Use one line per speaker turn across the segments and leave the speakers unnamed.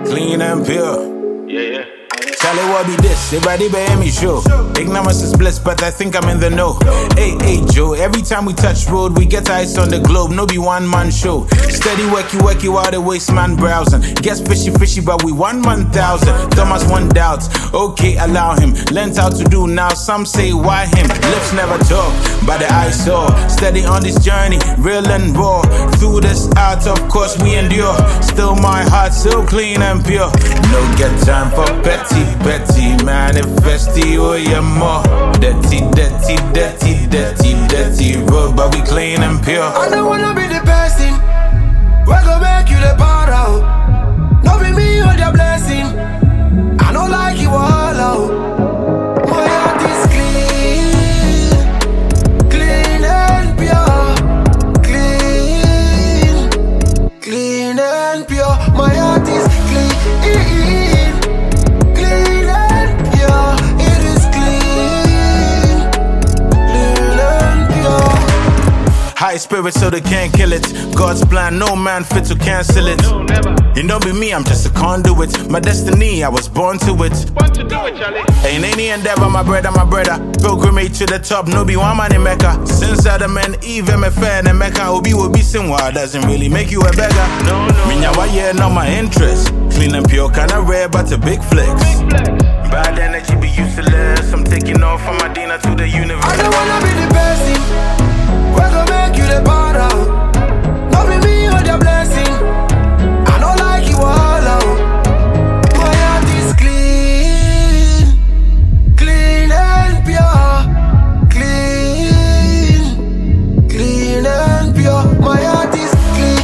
clean and pure.
Yeah.
Charlie, what be this? Everybody bear me show. Ignorance is bliss, but I think I'm in the know. Hey, Joe, every time we touch road, we get ice on the globe. No be one man show. Steady worky while the waste man browsing. Gets fishy, but we 1,000. Thomas one doubt. Okay, allow him. Learned how to do now. Some say why him? Lips never talk, but the eyes saw. Steady on this journey, real and raw. Through this art, of course we endure. Still my heart so clean and pure. No get time for petty, manifesti, oh yeah more. Dirty road, but we clean and pure.
I don't wanna be the person we're gonna make you the part out. No be me or your blessing. I don't like you all out. My heart is clean and pure. Clean and pure. My heart is clean and pure. It is clean and pure.
High spirit so they can't kill it. God's plan, no man fit to cancel it.
No, never.
You don't be me, I'm just a conduit. My destiny, I was born to it.
Want to do it, Charlie?
Ain't any endeavor, my brother. Pilgrimage to the top, no be one man in Mecca. Since Adam and Eve, I'm a fan in Mecca. Obi will be sinwa, doesn't really make you a beggar.
No.
Minya, why yeah, not my interest. Clean and pure, kinda rare, but a big flex. Bad energy be useless. I'm taking off from Medina to the universe.
I don't wanna be the person we're gonna make you the part out. No be me or your blessing. I don't like you all out. My heart is clean and pure. Clean and pure. My heart is clean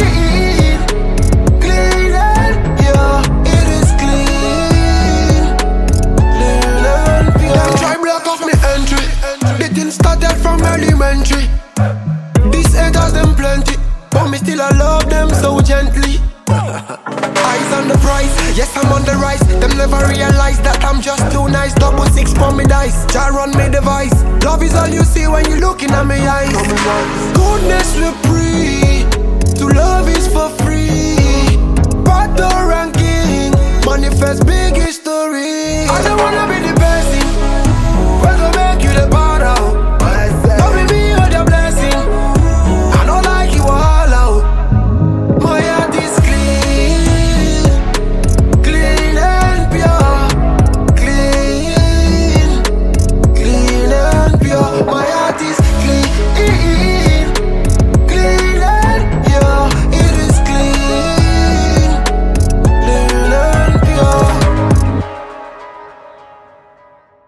and pure. It is clean and pure. Them try block off me entry. The thing started from elementary. These haters them plenty, but me still I love them so gently. Eyes on the prize, yes I'm on the rise. Them never realize that I'm just too nice. 666 for me dice, Jah run me device. Love is all you see when you looking at me eyes. Goodness we pray, to love is for free. Battle ranking, manifest big history. I don't wanna be